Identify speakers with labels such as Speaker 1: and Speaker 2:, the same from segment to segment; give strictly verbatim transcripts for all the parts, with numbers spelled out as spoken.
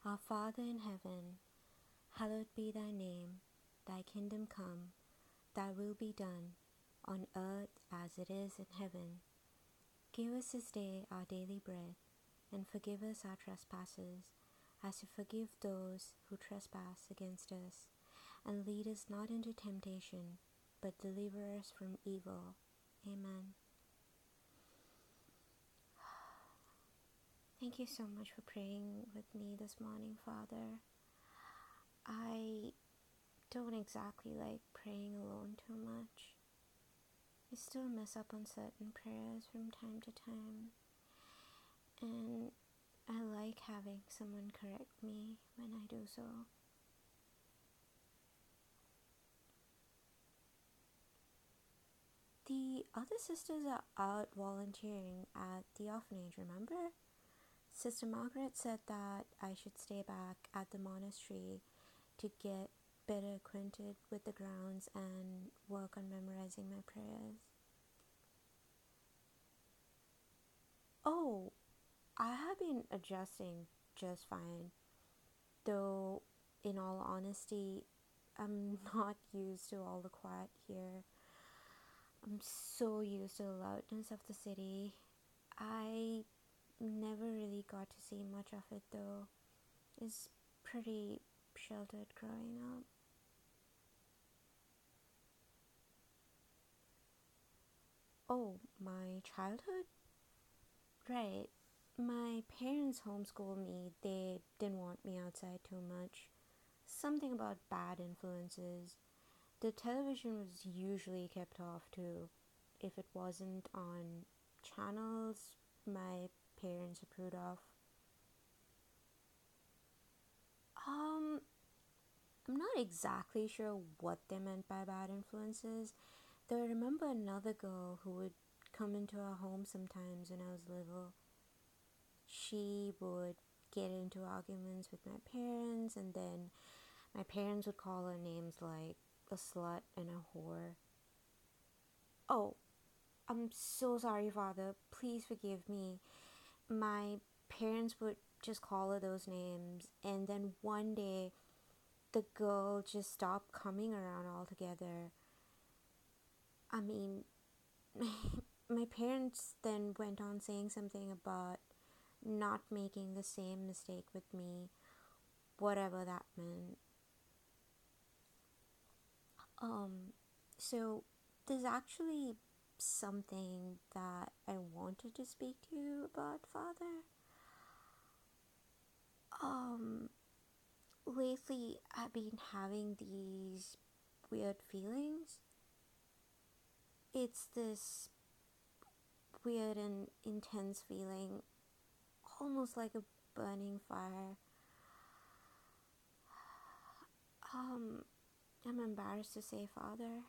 Speaker 1: Our Father in heaven, hallowed be thy name. Thy kingdom come, thy will be done, on earth as it is in heaven. Give us this day our daily bread, and forgive us our trespasses, as we forgive those who trespass against us. And lead us not into temptation, but deliver us from evil. Amen. Thank you so much for praying with me this morning, Father. I don't exactly like praying alone too much. I still mess up on certain prayers from time to time, and I like having someone correct me when I do so. The other sisters are out volunteering at the orphanage, remember? Sister Margaret said that I should stay back at the monastery to get better acquainted with the grounds and work on memorizing my prayers. Oh, I have been adjusting just fine, though in all honesty, I'm not used to all the quiet here. I'm so used to the loudness of the city. I never really got to see much of it though. It's pretty sheltered growing up. Oh, my childhood? Right. My parents homeschooled me. They didn't want me outside too much. Something about bad influences. The television was usually kept off too. If it wasn't on channels my parents approved of. Um, I'm not exactly sure what they meant by bad influences, though I remember another girl who would come into our home sometimes when I was little. She would get into arguments with my parents, and then my parents would call her names like a slut and a whore. Oh, I'm so sorry, Father. Please forgive me. My parents would just call her those names, and then one day the girl just stopped coming around altogether. I mean, my parents then went on saying something about not making the same mistake with me, whatever that meant. Um, so there's actually something that I wanted to speak to you about, Father. Um, lately I've been having these weird feelings. It's this weird and intense feeling, almost like a burning fire. Um, I'm embarrassed to say, Father.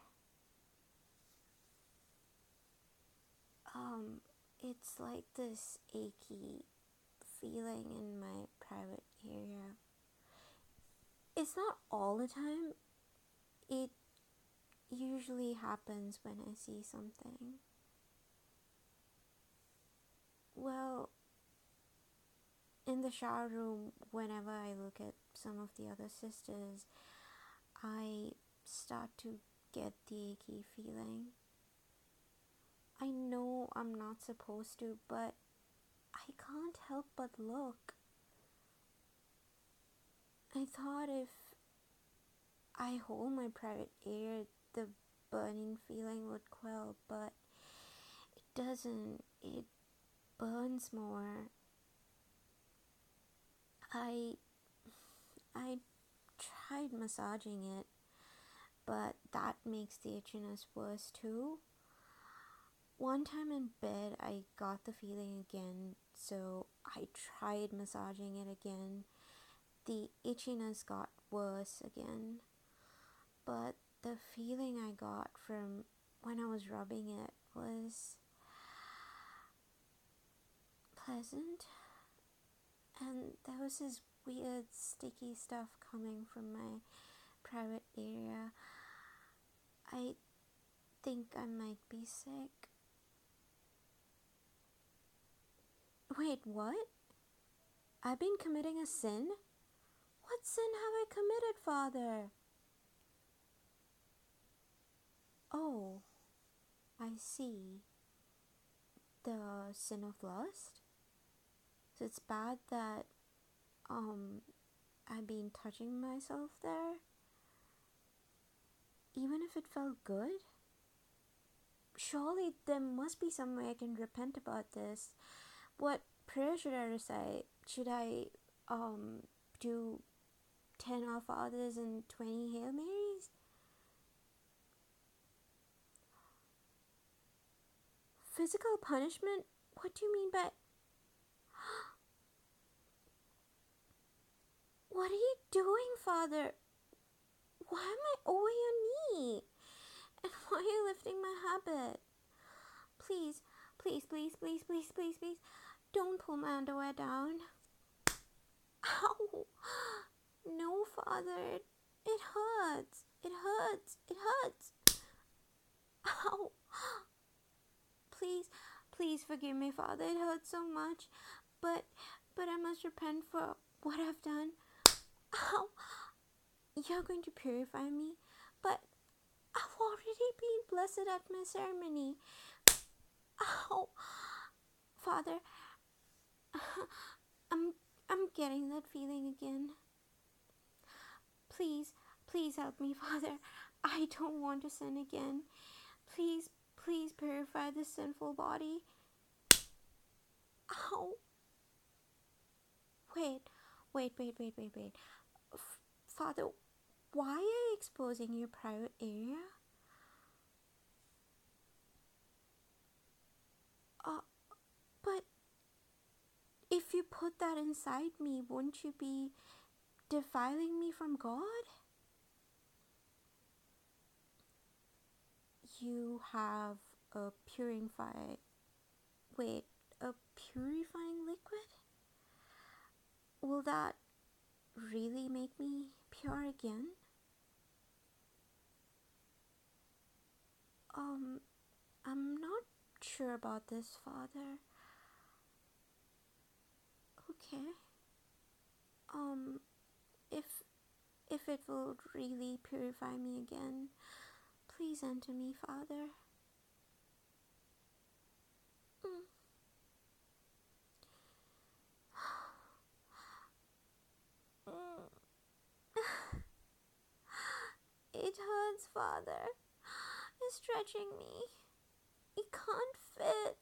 Speaker 1: Um, it's like this achy feeling in my private area. It's not all the time. It usually happens when I see something. Well, in the shower room, whenever I look at some of the other sisters, I start to get the achy feeling. I know I'm not supposed to, but I can't help but look. I thought if I hold my private area, the burning feeling would quell, but it doesn't. It burns more. I I tried massaging it, but that makes the itchiness worse too. One time in bed, I got the feeling again, so I tried massaging it again. The itchiness got worse again, but the feeling I got from when I was rubbing it was pleasant, and there was this weird sticky stuff coming from my private area. I think I might be sick. Wait, what? I've been committing a sin? What sin have I committed, Father? Oh, I see. The sin of lust? So it's bad that um I've been touching myself there? Even if it felt good? Surely there must be some way I can repent about this. What prayer should I recite? Should I um do ten Our Fathers and twenty Hail Marys? Physical punishment? What do you mean by... What are you doing, Father? Why am I over your knee? And why are you lifting my habit? Please, please, please, please, please, please, please, don't pull my underwear down. Ow! No, Father. It hurts. It hurts. It hurts. Ow! Please, please forgive me, Father. It hurts so much. But, but I must repent for what I've done. Ow! You're going to purify me. But I've already been blessed at my ceremony. Ow! Father, I'm, I'm getting that feeling again. Please, please help me, Father. I don't want to sin again. Please, please purify this sinful body. Ow. Wait, wait, wait, wait, wait, wait. F- Father, why are you exposing your private area? Uh, but if you put that inside me, won't you be defiling me from God? You have a purifying... Wait, a purifying liquid? Will that really make me pure again? Um, I'm not sure about this, Father. Okay. Um, if if it will really purify me again, please enter me, Father. Mm. Mm. It hurts, Father. It's stretching me. It can't fit.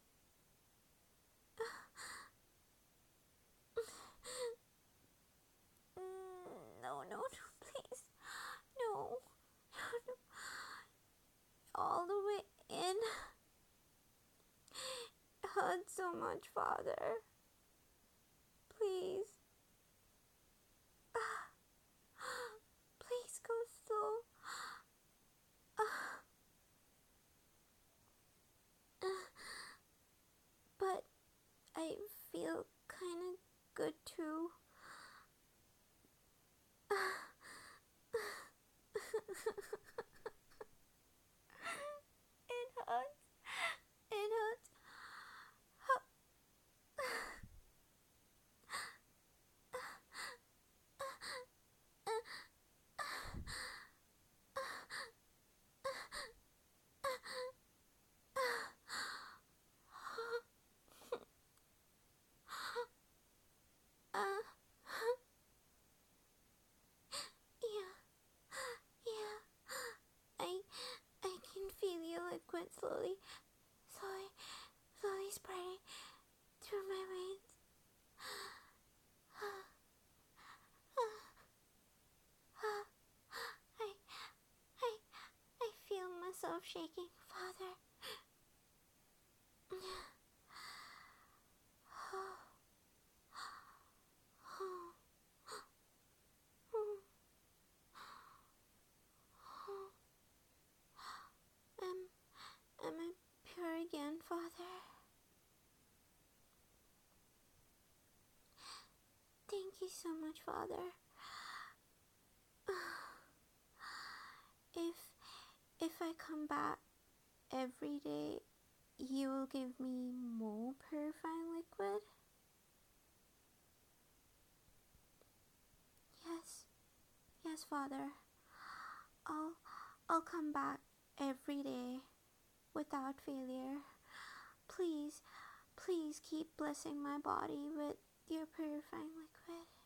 Speaker 1: Mm, no, no, no, please. No. No, no. All the way in. It hurts so much, Father. Please. Please go slow. But I feel kind of good too. It hurts. It hurts. Uh, yeah, yeah. I, I can feel your liquid slowly, slowly, slowly spreading through my veins. I, I, I feel myself shaking, Father. Am, am I pure again, Father? Thank you so much, Father. If, if I come back every day, you will give me more purifying liquid? Yes. Yes, Father. I'll I'll come back every day without failure. Please, please keep blessing my body with your purifying liquid.